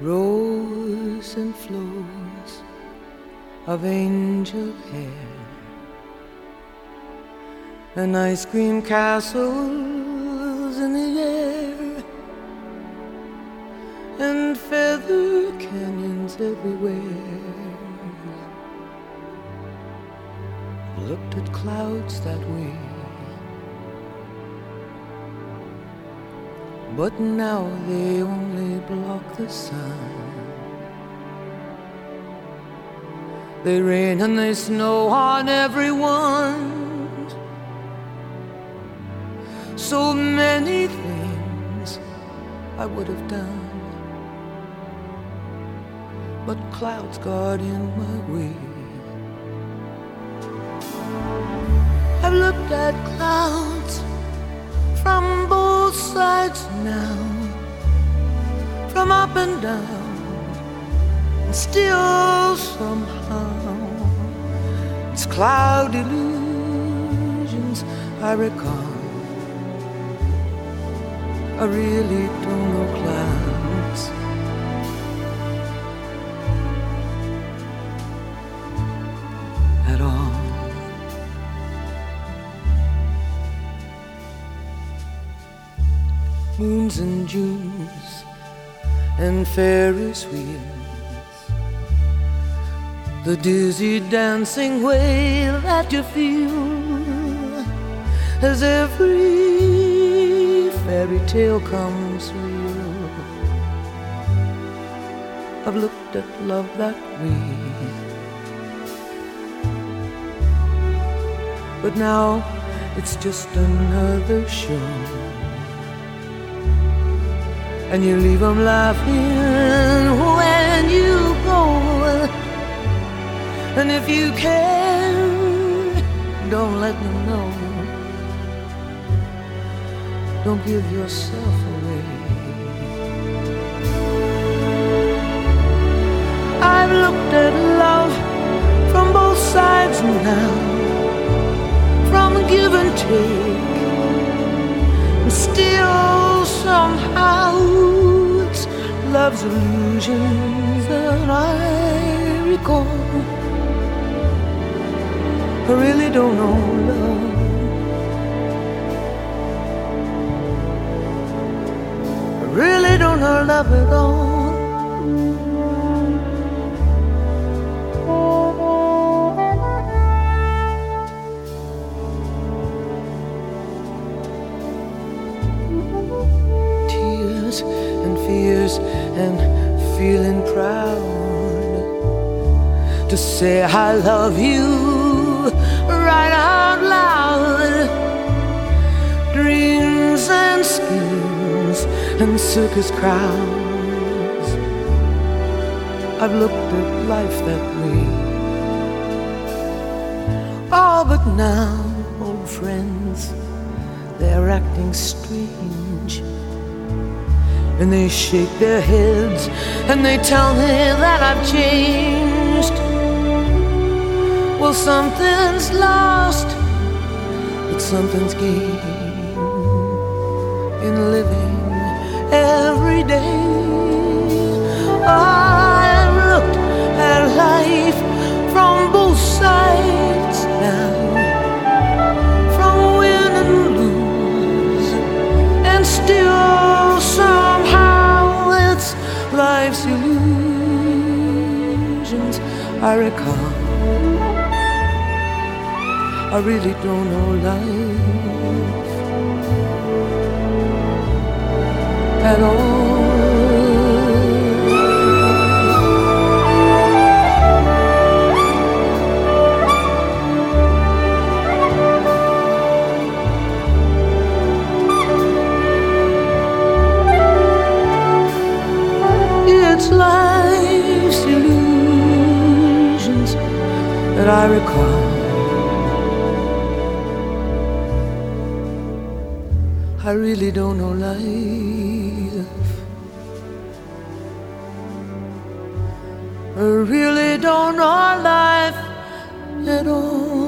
rows and flows of angel hair, and ice cream castles in the air, and feather canyons everywhere. Looked at clouds that way, but now they only block the sun. They rain and they snow on everyone. So many things I would have done, but clouds got in my way. I've looked at clouds from both sides now, from up and down, and still somehow it's cloud illusions I recall. I really don't know clouds. At all. Moons and Junes and Ferris wheels, the dizzy dancing way that you feel as every fairy tale comes real. I've looked at love that way, but now it's just another show. And you leave them laughing when you go. And if you can, don't let them know. Don't give yourself away. I've looked at love from both sides now, from give and take, and still somehow it's love's illusions that I recall. I really don't know love. I really don't know love at all. And fears and feeling proud to say I love you right out loud. Dreams and schemes and circus crowds, I've looked at life that way. Oh, but now old friends, they're acting strange, and they shake their heads and they tell me that I've changed. Well, something's lost, but something's gained in living every day. I've looked at life from both sides now, from win and lose, and still somehow it's life's illusions I recall. I really don't know life at all. It's life's illusions that I recall. I really don't know life. I really don't know life at all.